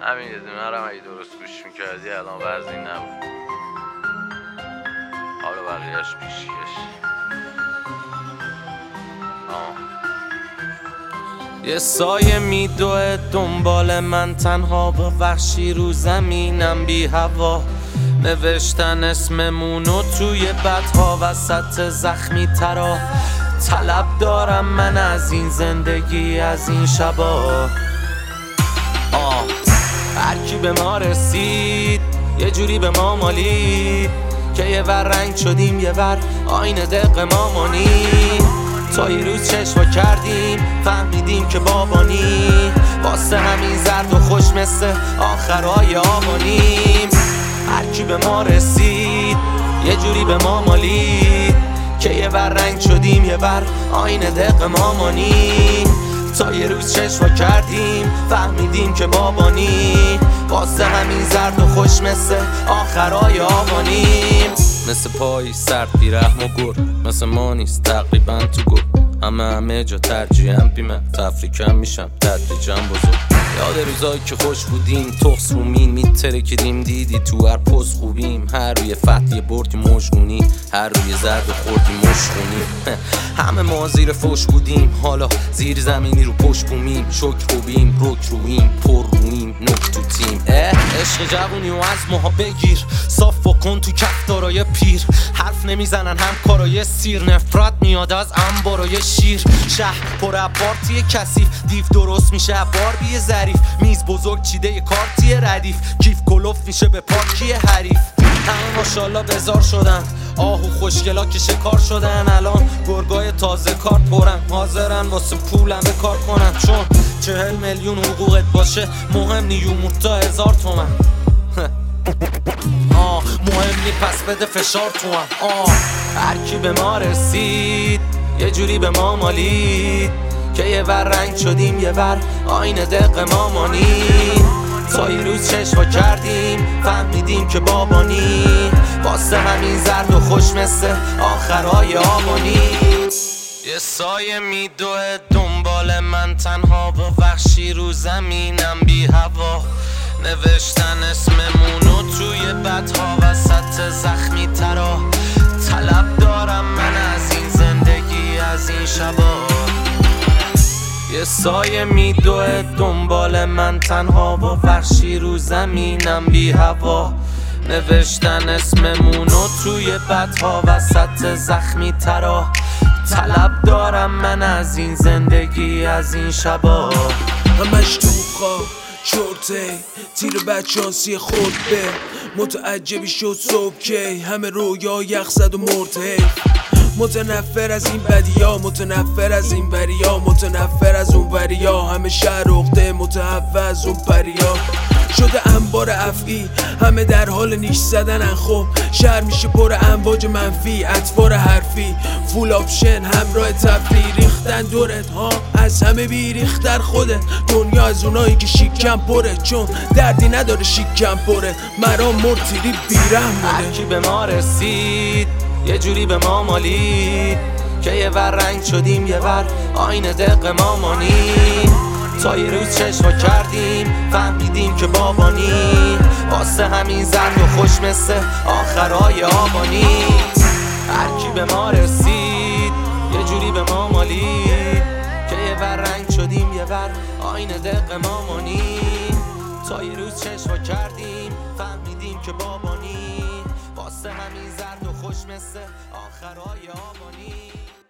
همین یه دونه رو اگه درست گوش میکردی الان وضعی نبود. حالا بقیهش پیشیش. یه سایه میدوه دنبال من تنها با وحشی رو زمینم بی هوا. نوشتن اسممونو توی بدها وسط زخمی ترا. طلب دارم من از این زندگی از این شبا. هر کی به ما رسید یه جوری به ما مالید که یه ور رنگ شدیم یه ور آینه دق ما مانیم. تا یه روز چشوا کردیم فهمیدیم که بابانی. واسه همین زرد و خوش مثل آخرای آبانیم. هر کی به ما رسید یه جوری به ما مالید که یه ور رنگ شدیم یه ور آینه دق ما مانیم. تا یه روز چشوا کردیم فهمیدیم که بابانی. واسه همین زرد و خوش مثل آخرای آبانیم. مثل پای سرد بی رحم و گر مثل ما نیست تقریبا تو گر. همه جا ترجیحم بیمه تفریکم میشم تدریجم بزرگ. یاد روزایی که خوش بودیم تخص رومین میترکیدیم دیدی تو هر پست خوبیم. هر روی فتح یه بردی مجگونی هر روی زرد و خوردی مشخونی. همه ما زیر فوش بودیم حالا زیر زمینی رو پشت بومیم. شکر خوبیم رک رویم پر رویم نک تو تیم. عشق جوونی و از ماها بگیر صاف و کن تو کفتارای پیر. حرف نمیزنن هم کارای سیر نفرت میاد از انبارای شیر. شهر پر پارتی کثیف دیو درست میشه باربی ظریف. میز بزرگ چیده یه کارتی ردیف کیف کلوف میشه به پارکی حریف. همه ماشالله بزار شدن آهو خوشگلا که شکار شدن. الان گرگای تازه کار پرن حاضرن واسه پولم به کار کنن. چون 40 میلیون حقوقت باشه مهم نی یومورد تا 1000 تومن. مهم نی پس بده فشار تو هم. هر کی به ما رسید یه جوری به ما مالید که یه ور رنگ شدیم یه ور آینه دق ما مانیم. تا یه روز چشوا کردیم فهمیدیم که بابانی. واسه همین زرد و خوش مثل آخرای آبانیم. یه سایه میدوه دنبال من تنها با وحشی رو زمینم بی هوا. نوشتن اسممونو توی بدها وسط زخمی ترا. طلب دارم من از این زندگی از این شبا. یه سایه میدوه دنبال من تنها با وحشی رو زمینم بی هوا. نوشتن اسممونو توی بدها وسط زخمی ترا. طلب دارم من از این زندگی از این شبا. همش تو خواه چورته تیر بدشانسی خود به متعجبی شد صبح کی. همه رویا یخ زد و مرده. متنفر از این بدیا متنفر از این بریا متنفر از اون بریا. همه شهر عقده متحوز اون پریا. شده انبار افعی همه در حال نیش زدنن. خب شهر میشه پر امواج منفی اطوار حرفی. فول آپشن همراه تفریح ریختن دورت ها از همه بیریختر خودت. دنیا از اونایی که شیکم پره چون دردی نداره شیکم پره. مرام مرتیری بیرم بوده. هر کی به ما رسید یه جوری به ما مالید که یه ور رنگ شدیم یه ور آینه دق ما مانیم. تا یه روز چشوا کردیم فهمیدیم که بابانی. واسه همین زرد و خوش مثل آخرای آبانی. هر کی به ما رسید یه جوری به ما مالید که یه ور رنگ شدیم یه ور آینه دق ما مانیم. تا یه روز چشوا کردیم فهمیدیم که بابانی. واسه همین زرد و خوش مثل آخرای آبانی.